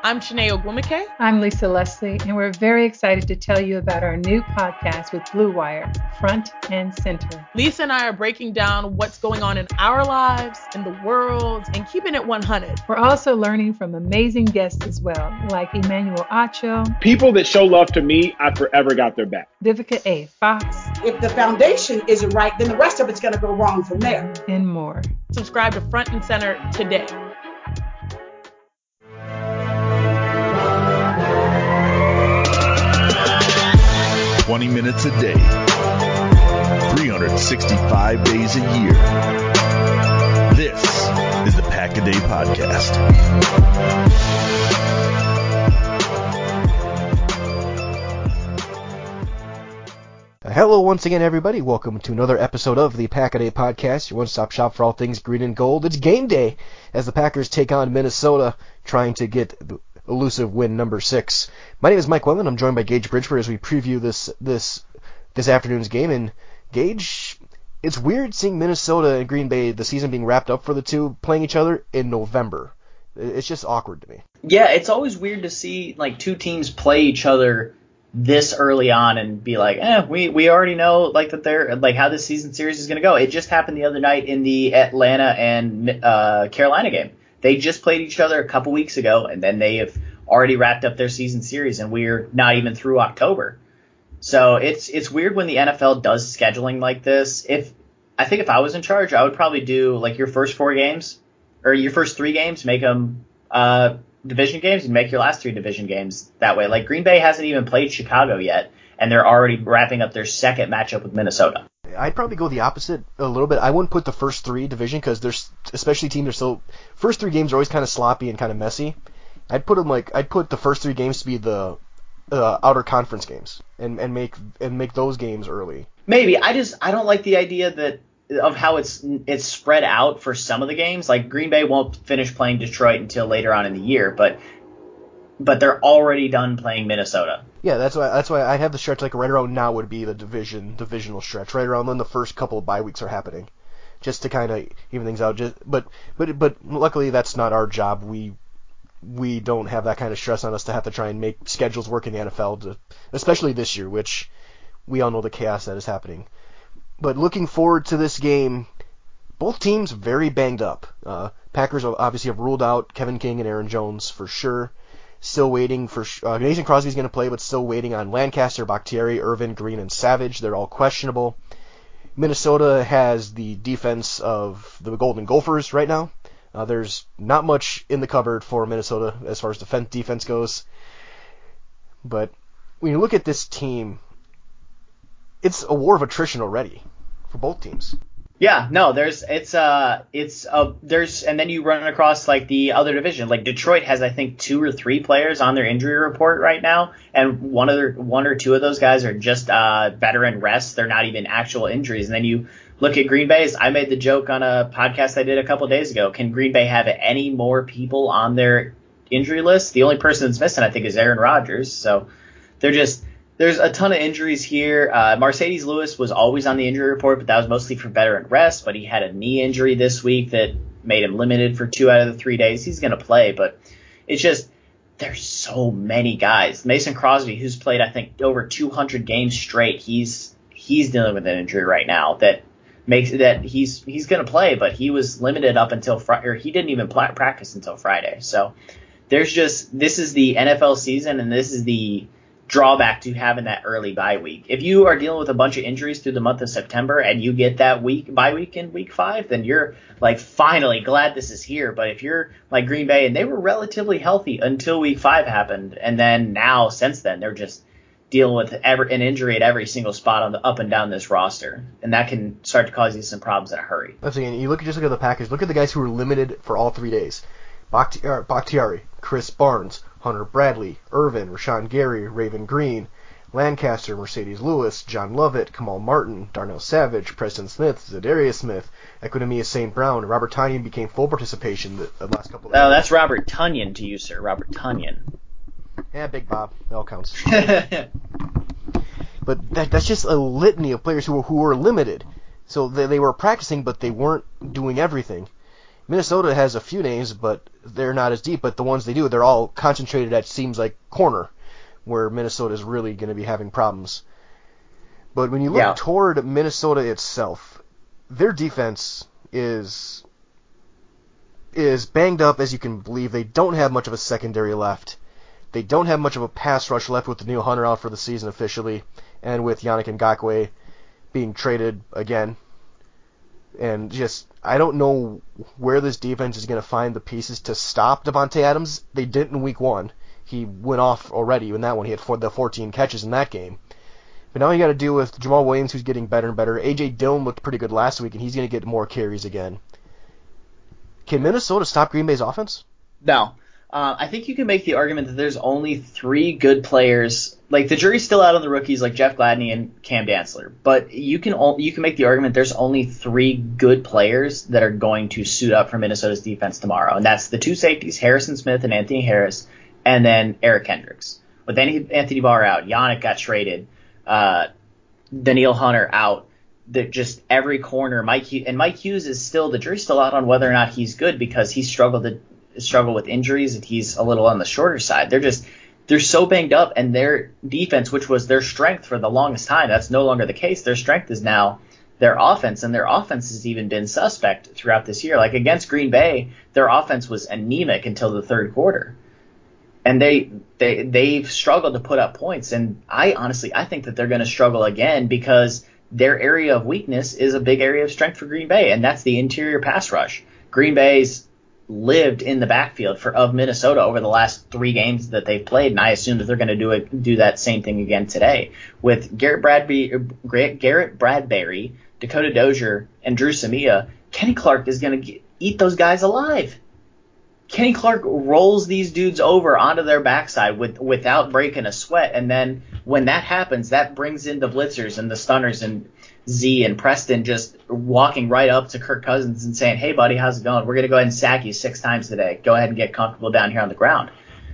I'm Shanae Ogwumike. I'm Lisa Leslie, and we're very excited to tell you about our new podcast with Blue Wire, Front and Center. Lisa and I are breaking down what's going on in our lives, in the world, and keeping it 100. We're also learning from amazing guests as well, like Emmanuel Acho. People that show love to me, I forever got their back. Vivica A. Fox. If the foundation isn't right, then the rest of it's going to go wrong from there. And more. Subscribe to Front and Center today. "20 minutes a day, 365 days a year." This is the Pack a Day Podcast. Hello once again, everybody. Welcome to another episode of the Pack a Day Podcast, your one-stop shop for all things green and gold. It's game day as the Packers take on Minnesota, trying to get the elusive win number 6. My name is Mike Wendland. I'm joined by Gage Bridgeford as we preview this afternoon's game. And Gage, it's weird seeing Minnesota and Green Bay, the season being wrapped up for the two, playing each other in November. It's just awkward to me. Yeah, it's always weird to see like two teams play each other this early on and be like, we already know like that they're like how this season series is going to go. It just happened the other night in the Atlanta and Carolina game. They just played each other a couple weeks ago, and then they have already wrapped up their season series, and we're not even through October. So it's weird when the NFL does scheduling like this. I think if I was in charge, I would probably do like your first 4 games or your first 3 games, make them division games, and make your last 3 division games that way. Like Green Bay hasn't even played Chicago yet, and they're already wrapping up their second matchup with Minnesota. I'd probably go the opposite a little bit. I wouldn't put the first 3 division because there's especially teams are so first 3 games are always kind of sloppy and kind of messy. I'd put the first 3 games to be the outer conference games and make those games early. Maybe I don't like the idea of how it's spread out for some of the games. Like Green Bay won't finish playing Detroit until later on in the year, but they're already done playing Minnesota. Yeah, that's why I have the stretch like right around now would be the divisional stretch, right around when the first couple of bye weeks are happening, just to kind of even things out. But luckily that's not our job. We don't have that kind of stress on us to have to try and make schedules work in the NFL, especially this year, which we all know the chaos that is happening. But looking forward to this game, both teams very banged up. Packers obviously have ruled out Kevin King and Aaron Jones for sure. Still waiting for Nathan Crosby's going to play, but still waiting on Lancaster, Bakhtiari, Irvin, Green, and Savage. They're all questionable. Minnesota has the defense of the Golden Gophers right now. There's not much in the cupboard for Minnesota as far as defense goes. But when you look at this team, it's a war of attrition already for both teams. Yeah, no, there's and then you run across like the other division. Like Detroit has I think 2 or 3 players on their injury report right now, and one or two of those guys are just veteran rests. They're not even actual injuries. And then you look at Green Bay's. I made the joke on a podcast I did a couple of days ago. Can Green Bay have any more people on their injury list? The only person that's missing I think is Aaron Rodgers. So there's a ton of injuries here. Mercedes Lewis was always on the injury report, but that was mostly for veteran rest. But he had a knee injury this week that made him limited for 2 out of the 3 days. He's going to play, but it's just there's so many guys. Mason Crosby, who's played I think over 200 games straight, he's dealing with an injury right now that makes it that he's going to play, but he was limited up until Friday, or he didn't even practice until Friday. So this is the NFL season, and this is the drawback to having that early bye week. If you are dealing with a bunch of injuries through the month of September and you get that bye week in week 5, then you're like finally glad this is here. But if you're like Green Bay and they were relatively healthy until week 5 happened, and then now since then they're just dealing with an injury at every single spot on the up and down this roster, and that can start to cause you some problems in a hurry. That's again, you look at the Packers. Look at the guys who were limited for all 3 days: Bakhtiari, Chris Barnes, Hunter Bradley, Irvin, Rashawn Gary, Raven Green, Lancaster, Mercedes Lewis, John Lovett, Kamal Martin, Darnell Savage, Preston Smith, Zadarius Smith, Equinemius St. Brown, and Robert Tonyan became full participation the last couple of days. Oh, that's Robert Tonyan to you, sir. Robert Tonyan. Yeah, Big Bob. It all counts. But that's just a litany of players who were limited. So they were practicing, but they weren't doing everything. Minnesota has a few names, but they're not as deep. But the ones they do, they're all concentrated at seems like corner, where Minnesota is really going to be having problems. But when you look toward Minnesota itself, their defense is banged up as you can believe. They don't have much of a secondary left. They don't have much of a pass rush left with Danielle Hunter out for the season officially, and with Yannick Ngakoue being traded again. And just, I don't know where this defense is going to find the pieces to stop Davante Adams. They didn't in week 1. He went off already in that one. He had 14 catches in that game. But now you got to deal with Jamal Williams, who's getting better and better. A.J. Dillon looked pretty good last week, and he's going to get more carries again. Can Minnesota stop Green Bay's offense? No. I think you can make the argument that there's only 3 good players. Like, the jury's still out on the rookies like Jeff Gladney and Cam Dantzler. But you can make the argument there's only 3 good players that are going to suit up for Minnesota's defense tomorrow. And that's the 2 safeties, Harrison Smith and Anthony Harris, and then Eric Kendricks. With Anthony Barr out, Yannick got traded, Danielle Hunter out. That just every corner, Mike Hughes is still, the jury's still out on whether or not he's good because he struggled with injuries and he's a little on the shorter side. They're so banged up, and their defense, which was their strength for the longest time, that's no longer the case. Their strength is now their offense, and their offense has even been suspect throughout this year. Like against Green Bay, their offense was anemic until the third quarter. And they've struggled to put up points, and I think that they're going to struggle again because their area of weakness is a big area of strength for Green Bay, and that's the interior pass rush. Green Bay's lived in the backfield of Minnesota over the last 3 games that they've played, and I assume that they're going to do that same thing again today. With Garrett Bradbury, Dakota Dozier, and Drew Samia, Kenny Clark is going to eat those guys alive. Kenny Clark rolls these dudes over onto their backside without breaking a sweat, and then when that happens, that brings in the blitzers and the stunners and Z and Preston just walking right up to Kirk Cousins and saying, "Hey, buddy, how's it going? We're going to go ahead and sack you 6 times today. Go ahead and get comfortable down here on the ground."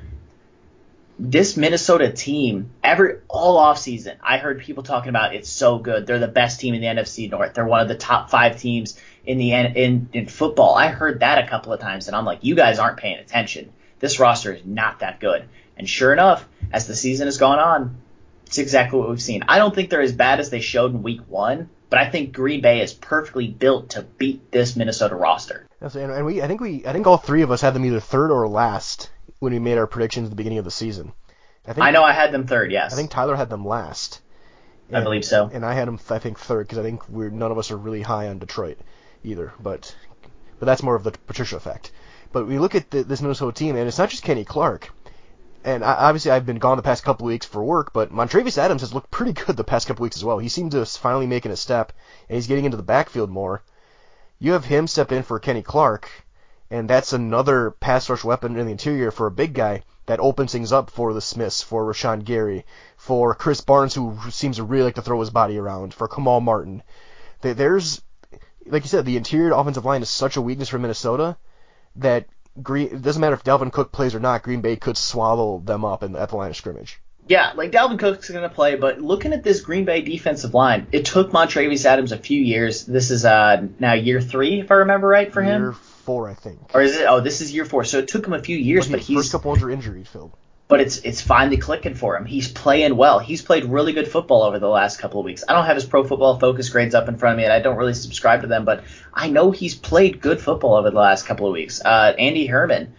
This Minnesota team, all offseason, I heard people talking about it's so good. They're the best team in the NFC North. They're one of the top 5 teams in football. I heard that a couple of times, and I'm like, you guys aren't paying attention. This roster is not that good. And sure enough, as the season has gone on, it's exactly what we've seen. I don't think they're as bad as they showed in week 1, but I think Green Bay is perfectly built to beat this Minnesota roster. Yes, and I think all 3 of us had them either third or last when we made our predictions at the beginning of the season. I know I had them third, yes. I think Tyler had them last. I believe so. And I had them, I think, third because I think none of us are really high on Detroit either. But that's more of the Patricia effect. But we look at this Minnesota team, and it's not just Kenny Clark. And obviously I've been gone the past couple of weeks for work, but Montravius Adams has looked pretty good the past couple of weeks as well. He seemed to finally making a step, and he's getting into the backfield more. You have him step in for Kenny Clark, and that's another pass rush weapon in the interior for a big guy that opens things up for the Smiths, for Rashawn Gary, for Chris Barnes, who seems to really like to throw his body around, for Kamal Martin. There's, like you said, the interior offensive line is such a weakness for Minnesota that it doesn't matter if Dalvin Cook plays or not, Green Bay could swallow them up at the line of scrimmage. Yeah, like Dalvin Cook's going to play, but looking at this Green Bay defensive line, it took Montravius Adams a few years. This is now year 3, if I remember right, for him? Year 4, I think. Or is it? Oh, this is year 4. So it took him a few years, but first couple ones were injury filled. But it's finally clicking for him. He's playing well. He's played really good football over the last couple of weeks. I don't have his Pro Football Focus grades up in front of me, and I don't really subscribe to them, but I know he's played good football over the last couple of weeks. Andy Herman,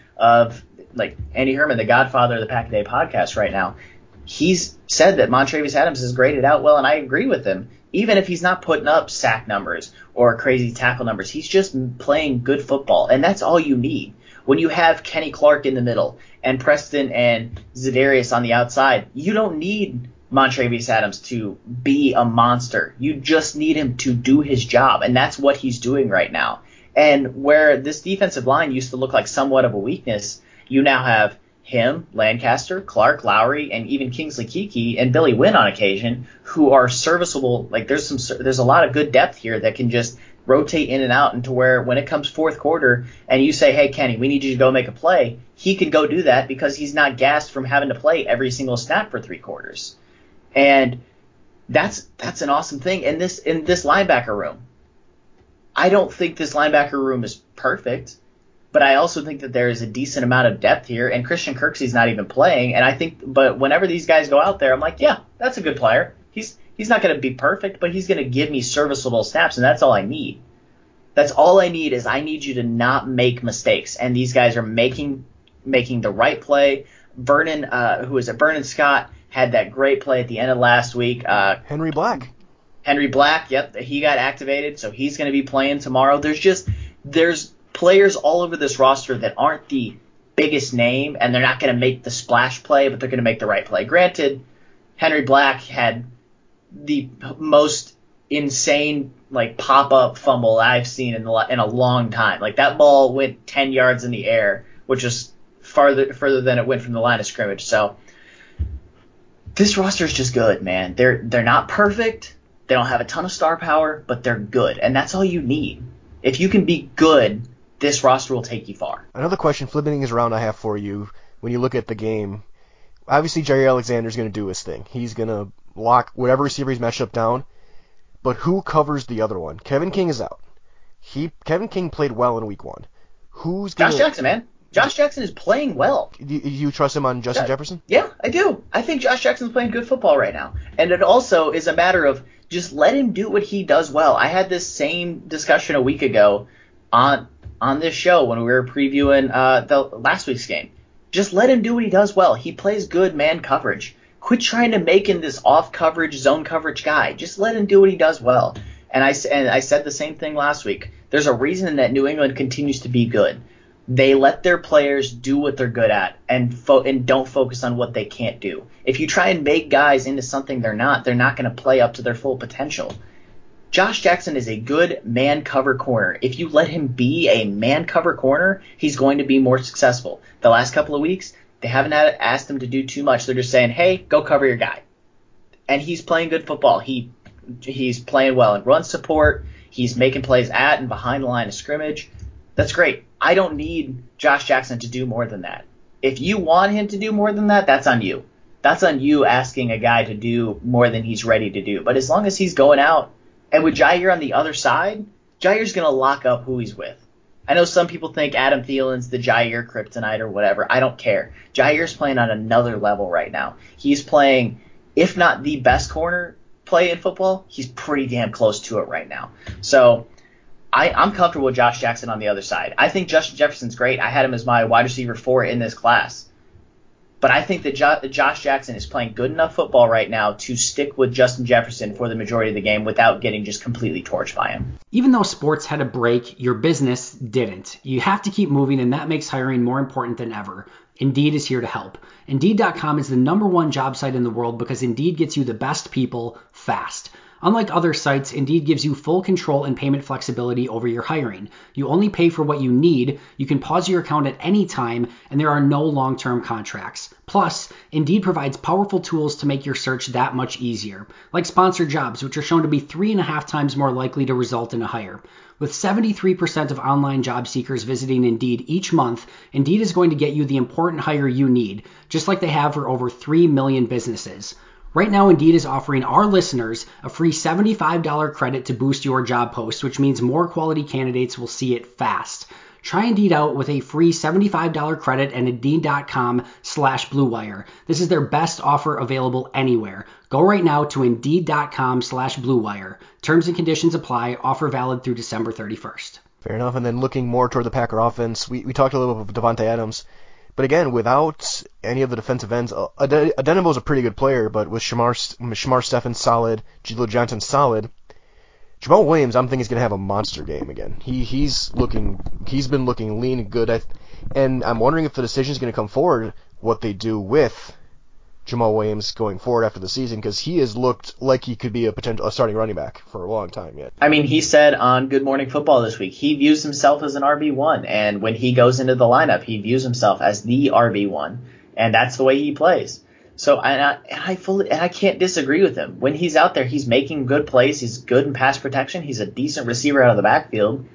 the godfather of the Pack a Day podcast right now, he's said that Montravius Adams has graded out well, and I agree with him. Even if he's not putting up sack numbers or crazy tackle numbers, he's just playing good football, and that's all you need. When you have Kenny Clark in the middle and Preston and Za'Darius on the outside, you don't need Montravius Adams to be a monster. You just need him to do his job, and that's what he's doing right now. And where this defensive line used to look like somewhat of a weakness, you now have him, Lancaster, Clark, Lowry, and even Kingsley Keke and Billy Wynn on occasion, who are serviceable. Like there's a lot of good depth here that can just rotate in and out into where when it comes fourth quarter and you say, "Hey, Kenny, we need you to go make a play," he can go do that because he's not gassed from having to play every single snap for 3 quarters. And that's an awesome thing. And in this linebacker room, I don't think this linebacker room is perfect. But I also think that there is a decent amount of depth here, and Christian Kirksey's not even playing. And I think, but whenever these guys go out there, I'm like, yeah, that's a good player. He's not going to be perfect, but he's going to give me serviceable snaps, and that's all I need. That's all I need is I need you to not make mistakes. And these guys are making the right play. Vernon Scott had that great play at the end of last week. Henry Black, yep, he got activated, so he's going to be playing tomorrow. There's players all over this roster that aren't the biggest name, and they're not going to make the splash play, but they're going to make the right play. Granted, Henry Black had the most insane pop-up fumble I've seen in a long time. Like, that ball went 10 yards in the air, which is further than it went from the line of scrimmage. So this roster is just good, man. They're not perfect. They don't have a ton of star power, but they're good, and that's all you need. If you can be good, this roster will take you far. Another question, flipping things around, I have for you. When you look at the game, obviously Jair Alexander's going to do his thing. He's going to lock whatever receiver he's matched up down. But who covers the other one? Kevin King is out. Kevin King played well in week 1. Josh Jackson, man. Josh Jackson is playing well. You trust him on Justin Jefferson? Yeah, I do. I think Josh Jackson's playing good football right now. And it also is a matter of just let him do what he does well. I had this same discussion a week ago on this show when we were previewing the last week's game. Just let him do what he does well. He plays good man coverage. Quit trying to make him this off-coverage, zone coverage guy. Just let him do what he does well. And I said the same thing last week. There's a reason that New England continues to be good. They let their players do what they're good at and don't focus on what they can't do. If you try and make guys into something they're not going to play up to their full potential. Josh Jackson is a good man cover corner. If you let him be a man cover corner, he's going to be more successful. The last couple of weeks, they haven't asked him to do too much. They're just saying, hey, go cover your guy. And he's playing good football. He's playing well in run support. He's making plays at and behind the line of scrimmage. That's great. I don't need Josh Jackson to do more than that. If you want him to do more than that, that's on you. That's on you asking a guy to do more than he's ready to do. But as long as he's going out, and with Jair on the other side, Jair's going to lock up who he's with. I know some people think Adam Thielen's the Jair kryptonite or whatever. I don't care. Jair's playing on another level right now. He's playing, if not the best corner play in football, he's pretty damn close to it right now. So I'm comfortable with Josh Jackson on the other side. I think Justin Jefferson's great. I had him as my wide receiver 4 in this class. But I think that Josh Jackson is playing good enough football right now to stick with Justin Jefferson for the majority of the game without getting just completely torched by him. Even though sports had a break, your business didn't. You have to keep moving, and that makes hiring more important than ever. Indeed is here to help. Indeed.com is the #1 job site in the world because Indeed gets you the best people fast. Unlike other sites, Indeed gives you full control and payment flexibility over your hiring. You only pay for what you need, you can pause your account at any time, and there are no long-term contracts. Plus, Indeed provides powerful tools to make your search that much easier, like sponsored jobs, which are shown to be 3.5 times more likely to result in a hire. With 73% of online job seekers visiting Indeed each month, Indeed is going to get you the important hire you need, just like they have for over 3 million businesses. Right now, Indeed is offering our listeners a free $75 credit to boost your job post, which means more quality candidates will see it fast. Try Indeed out with a free $75 credit at Indeed.com/Blue Wire. This is their best offer available anywhere. Go right now to Indeed.com/Blue Wire. Terms and conditions apply. Offer valid through December 31st. Fair enough. And then looking more toward the Packer offense, we talked a little bit about Davante Adams. But again, without any of the defensive ends, Adenimo's a pretty good player, but with Shamar Stephen solid, Julio Johnson solid, Jamal Williams, I'm thinking he's going to have a monster game again. He's been looking lean and good, and I'm wondering if the decision is going to come forward what they do with Jamal Williams going forward after the season, because he has looked like he could be a starting running back for a long time yet. I mean, he said on Good Morning Football this week, he views himself as an RB1, and when he goes into the lineup, he views himself as the RB1, and that's the way he plays. So, I can't disagree with him. When he's out there, he's making good plays. He's good in pass protection. He's a decent receiver out of the backfield.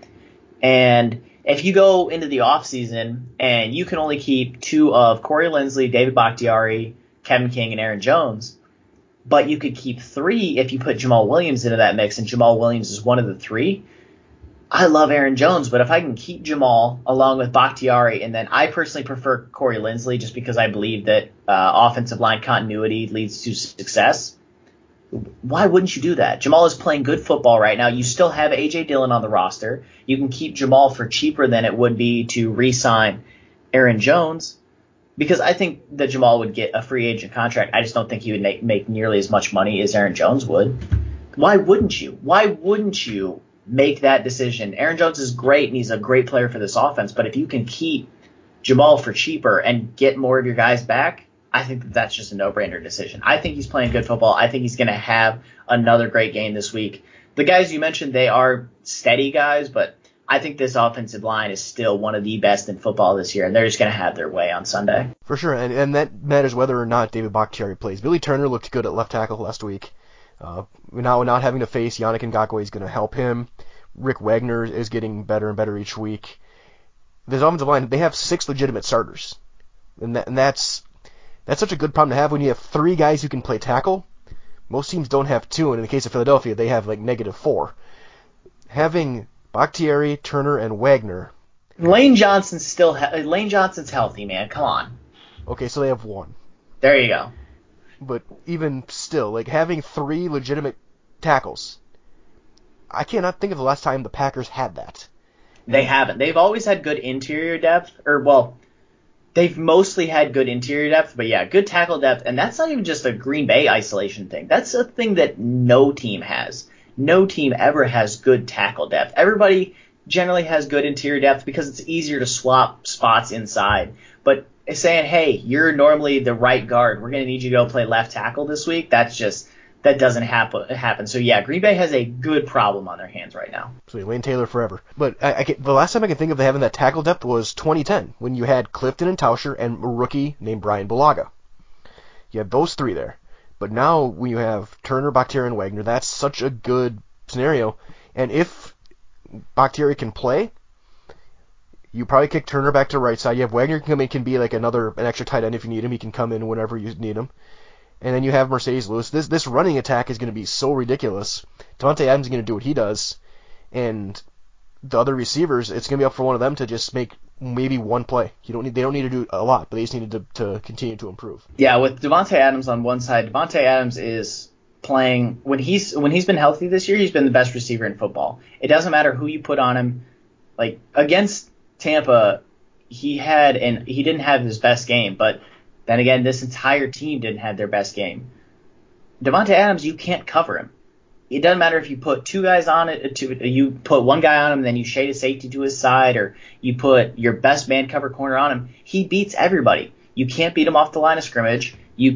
And if you go into the offseason and you can only keep 2 of Corey Linsley, David Bakhtiari, Kevin King, and Aaron Jones, but you could keep 3 if you put Jamal Williams into that mix, and Jamal Williams is one of the 3, I love Aaron Jones, but if I can keep Jamal along with Bakhtiari, and then I personally prefer Corey Linsley just because I believe that offensive line continuity leads to success, why wouldn't you do that? Jamal is playing good football right now. You still have A.J. Dillon on the roster. You can keep Jamal for cheaper than it would be to re-sign Aaron Jones, because I think that Jamal would get a free agent contract. I just don't think he would make nearly as much money as Aaron Jones would. Why wouldn't you? Why wouldn't you make that decision? Aaron Jones is great, and he's a great player for this offense, but if you can keep Jamal for cheaper and get more of your guys back, I think that's just a no-brainer decision. I think he's playing good football. I think he's going to have another great game this week. The guys you mentioned, they are steady guys, but I think this offensive line is still one of the best in football this year, and they're just going to have their way on Sunday. For sure, and that matters whether or not David Bakhtiari plays. Billy Turner looked good at left tackle last week. Now not having to face Yannick Ngakoue is going to help him. Rick Wagner is getting better and better each week. This offensive line, they have 6 legitimate starters, and that's such a good problem to have when you have 3 guys who can play tackle. Most teams don't have 2, and in the case of Philadelphia, they have like -4. Having Bakhtiari, Turner, and Wagner. Lane Johnson's healthy, man. Come on. Okay, so they have 1. There you go. But even still, like having 3 legitimate tackles, I cannot think of the last time the Packers had that. They haven't. They've always had good interior depth, they've mostly had good interior depth, but yeah, good tackle depth, and that's not even just a Green Bay isolation thing. That's a thing that no team has. No team ever has good tackle depth. Everybody generally has good interior depth because it's easier to swap spots inside. But saying, hey, you're normally the right guard, we're going to need you to go play left tackle this week, that doesn't happen. So yeah, Green Bay has a good problem on their hands right now. So Wayne Taylor forever. But the last time I can think of having that tackle depth was 2010, when you had Clifton and Tauscher and a rookie named Brian Bulaga. You have those 3 there. But now when you have Turner, Bakhtiari, and Wagner, that's such a good scenario. And if Bakhtiari can play, you probably kick Turner back to right side. You have Wagner can come in, can be like an extra tight end if you need him. He can come in whenever you need him. And then you have Mercedes Lewis. This running attack is going to be so ridiculous. Davante Adams is going to do what he does, and the other receivers, it's going to be up for one of them to just make maybe one play. They don't need to do a lot, but they just need to continue to improve. Yeah, with Davante Adams on one side, Davante Adams is playing when he's been healthy this year. He's been the best receiver in football. It doesn't matter who you put on him. Like against Tampa, he didn't have his best game, but then again, this entire team didn't have their best game. Davante Adams, you can't cover him. It doesn't matter if you put 2 guys on it, you put 1 guy on him, then you shade a safety to his side, or you put your best man cover corner on him. He beats everybody. You can't beat him off the line of scrimmage.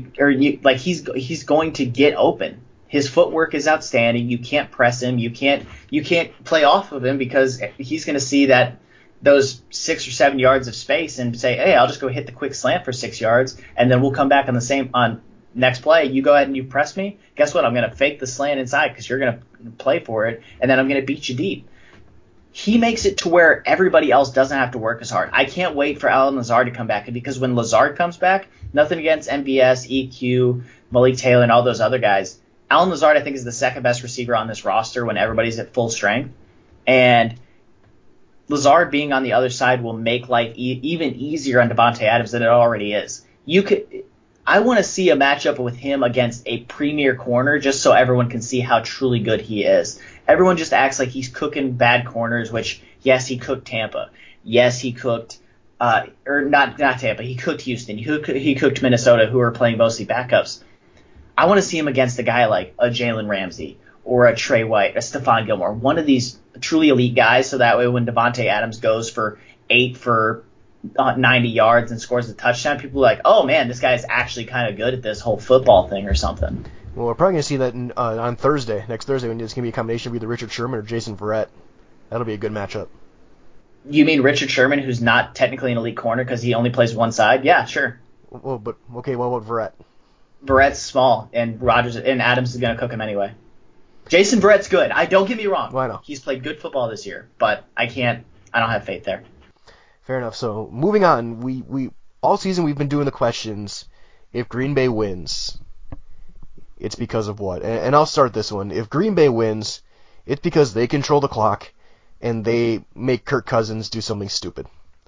He's going to get open. His footwork is outstanding. You can't press him. You can't play off of him because he's going to see that those 6 or 7 yards of space and say, hey, I'll just go hit the quick slant for 6 yards, and then we'll come back on next play. You go ahead and you press me. Guess what? I'm going to fake the slant inside because you're going to play for it, and then I'm going to beat you deep. He makes it to where everybody else doesn't have to work as hard. I can't wait for Allen Lazard to come back, because when Lazard comes back, nothing against MVS, EQ, Malik Taylor, and all those other guys, Allen Lazard, I think, is the second best receiver on this roster when everybody's at full strength. And Lazard being on the other side will make life even easier on Davante Adams than it already is. I want to see a matchup with him against a premier corner just so everyone can see how truly good he is. Everyone just acts like he's cooking bad corners, which, yes, he cooked Tampa. Yes, he cooked not Tampa. He cooked Houston. He cooked Minnesota, who are playing mostly backups. I want to see him against a guy like a Jalen Ramsey or a Trey White, a Stephon Gilmore, one of these truly elite guys, so that way when Davante Adams goes for 8 for 90 yards and scores a touchdown, people are like, oh, man, this guy's actually kind of good at this whole football thing or something. Well, we're probably going to see that on next Thursday, when it's going to be a combination of either Richard Sherman or Jason Verrett. That'll be a good matchup. You mean Richard Sherman, who's not technically an elite corner because he only plays one side? Yeah, sure. Well, but okay, what about Verrett? Verrett's small, and Adams is going to cook him anyway. Jason Verrett's good. Don't get me wrong. Well, I know. He's played good football this year, but I don't have faith there. Fair enough. So moving on, we all season we've been doing the questions. If Green Bay wins, it's because of what? And I'll start this one. If Green Bay wins, it's because they control the clock and they make Kirk Cousins do something stupid.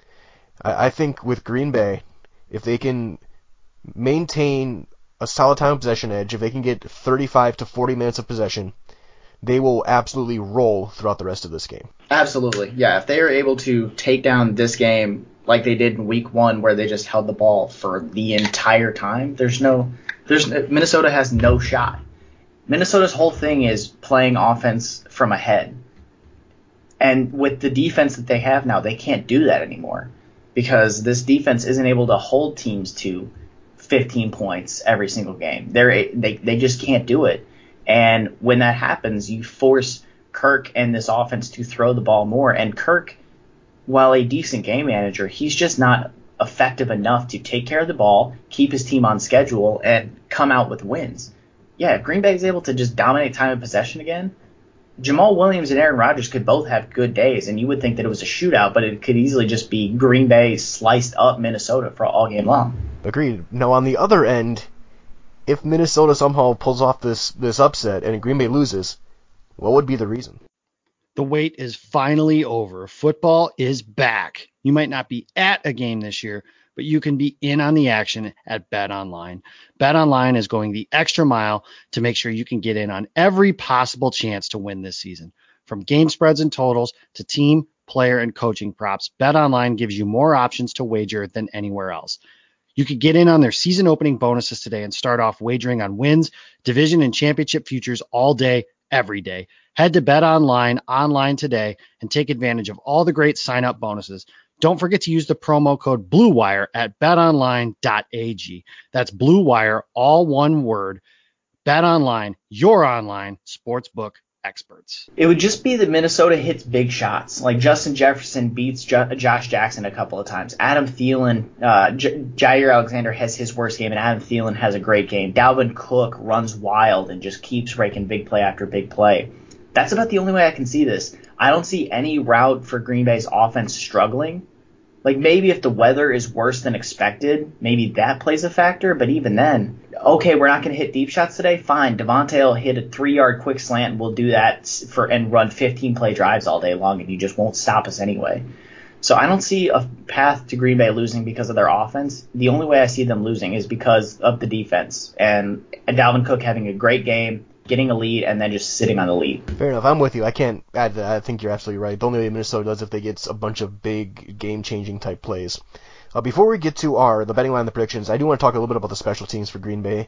I think with Green Bay, if they can maintain a solid time of possession edge, if they can get 35 to 40 minutes of possession, they will absolutely roll throughout the rest of this game. Absolutely. Yeah, if they are able to take down this game like they did in week 1 where they just held the ball for the entire time, Minnesota has no shot. Minnesota's whole thing is playing offense from ahead. And with the defense that they have now, they can't do that anymore because this defense isn't able to hold teams to 15 points every single game. They just can't do it. And when that happens, you force Kirk and this offense to throw the ball more. And Kirk, while a decent game manager, he's just not effective enough to take care of the ball, keep his team on schedule, and come out with wins. Yeah, if Green Bay is able to just dominate time of possession again, Jamal Williams and Aaron Rodgers could both have good days, and you would think that it was a shootout, but it could easily just be Green Bay sliced up Minnesota for all game long. Agreed. Now, on the other end, if Minnesota somehow pulls off this upset and Green Bay loses, what would be the reason? The wait is finally over. Football is back. You might not be at a game this year, but you can be in on the action at BetOnline. BetOnline is going the extra mile to make sure you can get in on every possible chance to win this season. From game spreads and totals to team, player, and coaching props, BetOnline gives you more options to wager than anywhere else. You could get in on their season opening bonuses today and start off wagering on wins, division, and championship futures all day, every day. Head to BetOnline online today and take advantage of all the great sign-up bonuses. Don't forget to use the promo code BlueWire at betonline.ag. That's BlueWire, all one word. BetOnline, your online sportsbook experts. It would just be that Minnesota hits big shots. Like Justin Jefferson beats Josh Jackson a couple of times. Adam Thielen, Jair Alexander has his worst game, and Adam Thielen has a great game. Dalvin Cook runs wild and just keeps raking big play after big play. That's about the only way I can see this. I don't see any route for Green Bay's offense struggling. Like maybe if the weather is worse than expected, maybe that plays a factor. But even then, okay, we're not going to hit deep shots today. Fine, Devontae will hit a 3-yard quick slant, and we'll do that and run 15-play drives all day long, and you just won't stop us anyway. So I don't see a path to Green Bay losing because of their offense. The only way I see them losing is because of the defense and Dalvin Cook having a great game, getting a lead, and then just sitting on the lead. Fair enough. I'm with you. I can't add to that. I think you're absolutely right. The only way Minnesota does if they get a bunch of big game-changing type plays. Before we get to the betting line and the predictions, I do want to talk a little bit about the special teams for Green Bay.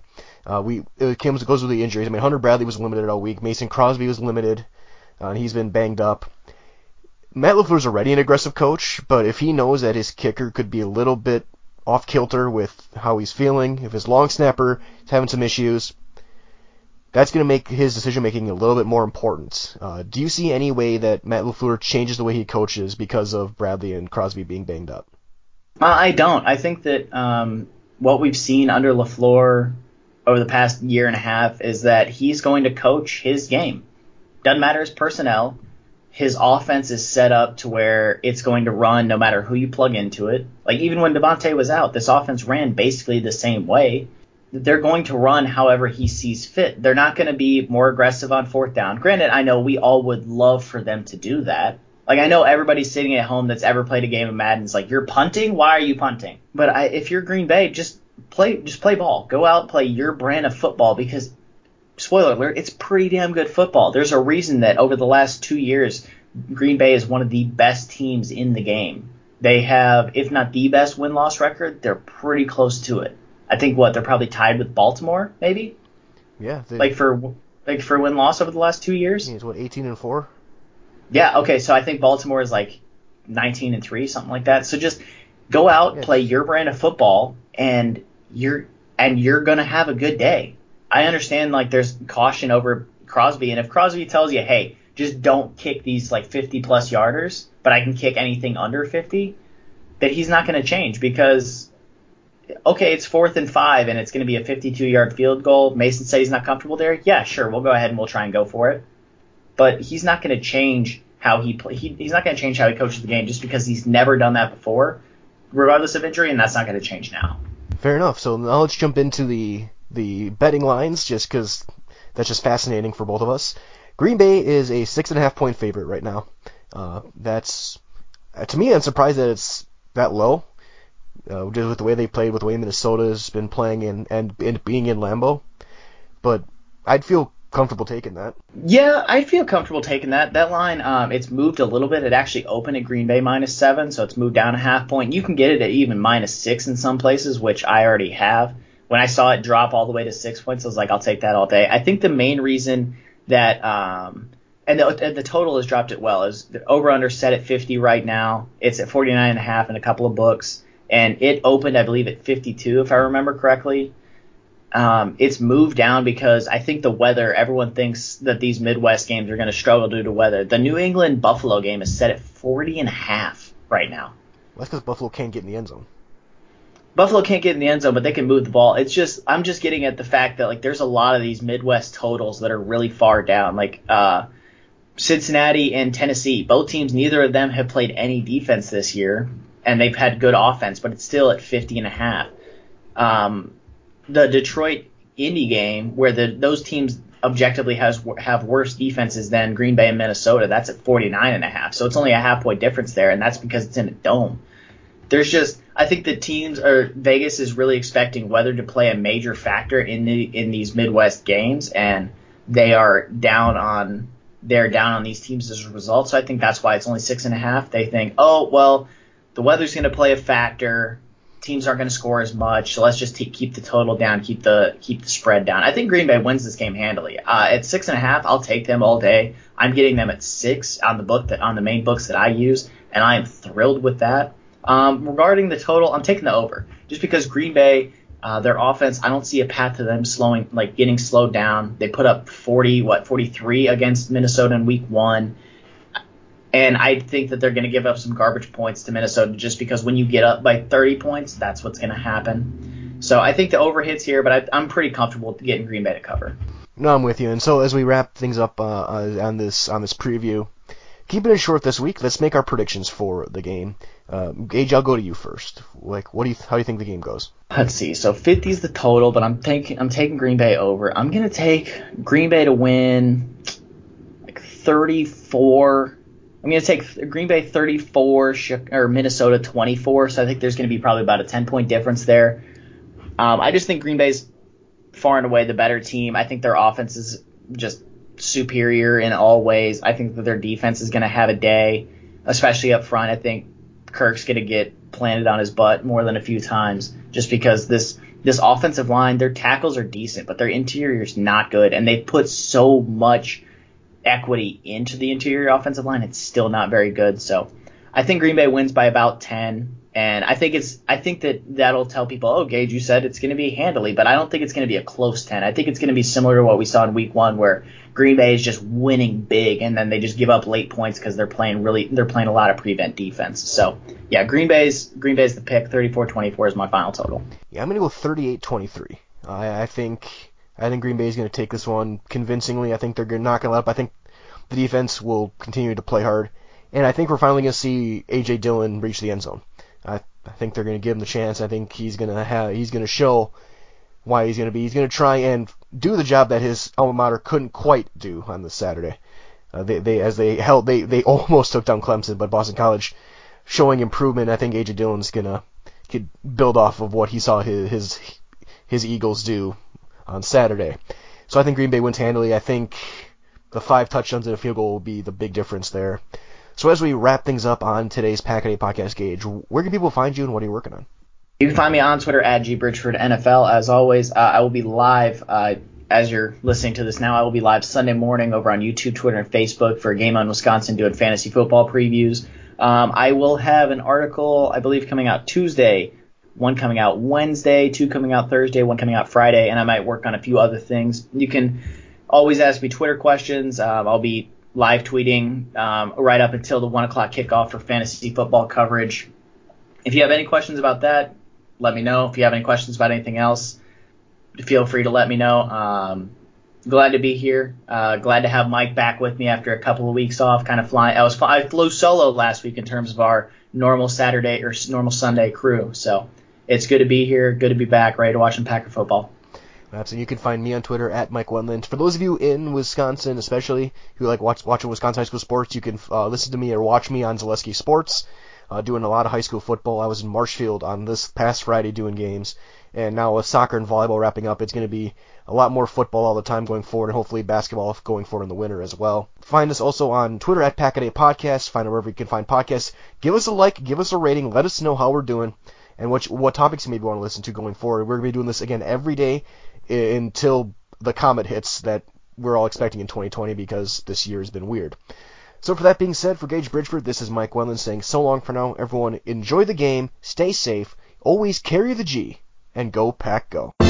It goes with the injuries. I mean, Hunter Bradley was limited all week. Mason Crosby was limited. He's been banged up. Matt LaFleur's already an aggressive coach, but if he knows that his kicker could be a little bit off kilter with how he's feeling, if his long snapper is having some issues, that's going to make his decision-making a little bit more important. Do you see any way that Matt LaFleur changes the way he coaches because of Bradley and Crosby being banged up? I don't. I think that what we've seen under LaFleur over the past year and a half is that he's going to coach his game. Doesn't matter his personnel. His offense is set up to where it's going to run no matter who you plug into it. Like even when Devontae was out, this offense ran basically the same way. They're going to run however he sees fit. They're not going to be more aggressive on fourth down. Granted, I know we all would love for them to do that. Like, I know everybody sitting at home that's ever played a game of Madden is like, you're punting? Why are you punting? But if you're Green Bay, just play ball. Go out and play your brand of football because, spoiler alert, it's pretty damn good football. There's a reason that over the last 2 years, Green Bay is one of the best teams in the game. They have, if not the best win-loss record, they're pretty close to it. I think they're probably tied with Baltimore, maybe? Yeah. For win-loss over the last 2 years? It's 18-4? Yeah, okay, so I think Baltimore is like 19-3, something like that. So just go out, play your brand of football, and you're gonna have a good day. I understand like there's caution over Crosby, and if Crosby tells you, hey, just don't kick these like 50-plus yarders, but I can kick anything under 50, that he's not going to change because, okay, it's 4th and 5, and it's going to be a 52-yard field goal. Mason said he's not comfortable there. Yeah, sure, we'll go ahead and we'll try and go for it. But he's not going to change how he he's not going to change how he coaches the game just because he's never done that before, regardless of injury, and that's not going to change now. Fair enough. So now let's jump into the betting lines, just because that's just fascinating for both of us. Green Bay is a 6.5-point favorite right now. That's to me, I'm surprised that it's that low. Just with the way they played, with the way Minnesota's been playing, and being in Lambeau. But I'd feel comfortable taking that. Yeah, I'd feel comfortable taking that. That line, it's moved a little bit. It actually opened at Green Bay -7, so it's moved down a half point. You can get it at even -6 in some places, which I already have. When I saw it drop all the way to 6 points, I was like, I'll take that all day. I think the main reason that and the total has dropped it well is the over-under set at 50 right now. It's at 49.5 in a couple of books, and it opened, I believe, at 52 if I remember correctly. It's moved down because I think the weather, everyone thinks that these Midwest games are going to struggle due to weather. The New England-Buffalo game is set at 40.5 right now. Well, that's because Buffalo can't get in the end zone. Buffalo can't get in the end zone, but they can move the ball. It's just, I'm just getting at the fact that, like, there's a lot of these Midwest totals that are really far down. Like, Cincinnati and Tennessee, both teams, neither of them have played any defense this year, and they've had good offense, but it's still at 50.5. The Detroit-Indy game, where those teams objectively have worse defenses than Green Bay and Minnesota, that's at 49.5. So it's only a half-point difference there, and that's because it's in a dome. I think the Vegas is really expecting weather to play a major factor in these Midwest games, and they're down on these teams as a result. So I think that's why it's only 6.5. They think, oh, well, the weather's going to play a factor. Teams aren't going to score as much, so let's just keep the total down, keep the spread down. I think Green Bay wins this game handily. At 6.5, I'll take them all day. I'm getting them at 6 on the main books that I use, and I am thrilled with that. Regarding the total, I'm taking the over, just because Green Bay, their offense, I don't see a path to them getting slowed down. They put up 43 against Minnesota in Week 1. And I think that they're going to give up some garbage points to Minnesota, just because when you get up by 30 points, that's what's going to happen. So I think the over hits here, but I'm pretty comfortable getting Green Bay to cover. No, I'm with you. And so as we wrap things up on this preview, keeping it short this week, let's make our predictions for the game. Gage, I'll go to you first. Like, how do you think the game goes? Let's see. So 50 is the total, but I'm taking Green Bay over. I'm going to take Green Bay to win like 34. I'm going to take Green Bay 34 or Minnesota 24, so I think there's going to be probably about a 10-point difference there. I just think Green Bay's far and away the better team. I think their offense is just superior in all ways. I think that their defense is going to have a day, especially up front. I think Kirk's going to get planted on his butt more than a few times, just because this offensive line, their tackles are decent, but their interior is not good, and they put so much equity into the interior offensive line. It's still not very good. So I think Green Bay wins by about 10, and I think that'll tell people, oh, Gage, you said it's going to be handily, but I don't think it's going to be a close 10. I think it's going to be similar to what we saw in Week 1, where Green Bay is just winning big, and then they just give up late points because they're playing a lot of prevent defense. So yeah, Green Bay's the pick. 34-24 is my final total. Yeah, I'm going to go 38-23. I think Green Bay is going to take this one convincingly. I think they're not going to let up. I think the defense will continue to play hard. And I think we're finally going to see A.J. Dillon reach the end zone. I think they're going to give him the chance. I think he's going to show why he's going to be. He's going to try and do the job that his alma mater couldn't quite do on this Saturday. They almost took down Clemson, but Boston College showing improvement. I think A.J. Dillon's going to build off of what he saw his Eagles do on Saturday. So I think Green Bay wins handily. I think the 5 touchdowns and a field goal will be the big difference there. So as we wrap things up on today's Pack a Day Podcast, Gage, where can people find you and what are you working on? You can find me on Twitter at GBridgefordNFL. As always, I will be live, as you're listening to this now, I will be live Sunday morning over on YouTube, Twitter, and Facebook for Game On Wisconsin doing fantasy football previews. I will have an article, I believe, coming out Tuesday, one coming out Wednesday, 2 coming out Thursday, 1 coming out Friday, and I might work on a few other things. You can always ask me Twitter questions. I'll be live tweeting right up until the 1 o'clock kickoff for fantasy football coverage. If you have any questions about that, let me know. If you have any questions about anything else, feel free to let me know. Glad to be here. Glad to have Mike back with me after a couple of weeks off, kind of flying. I flew solo last week in terms of our normal Saturday or normal Sunday crew. So it's good to be here. Good to be back, ready to watch some Packer football. And you can find me on Twitter at Mike Wendland. For those of you in Wisconsin, especially who like watching Wisconsin high school sports, you can listen to me or watch me on Zaleski Sports, doing a lot of high school football. I was in Marshfield on this past Friday doing games, and now with soccer and volleyball wrapping up, it's going to be a lot more football all the time going forward, and hopefully basketball going forward in the winter as well. Find us also on Twitter at Packaday Podcast. Find it wherever you can find podcasts. Give us a like, give us a rating, let us know how we're doing, and what topics you maybe want to listen to going forward. We're going to be doing this again every day until the comet hits that we're all expecting in 2020, because this year has been weird. So for that being said, for Gage Bridgeford, this is Mike Wendland saying so long for now. Everyone, enjoy the game, stay safe, always carry the G, and go Pack Go.